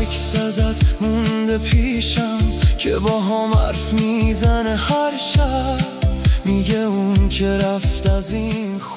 عکس ازت مونده پیشم که با هم حرف میزنه هر شب، میگه اون که رفت از این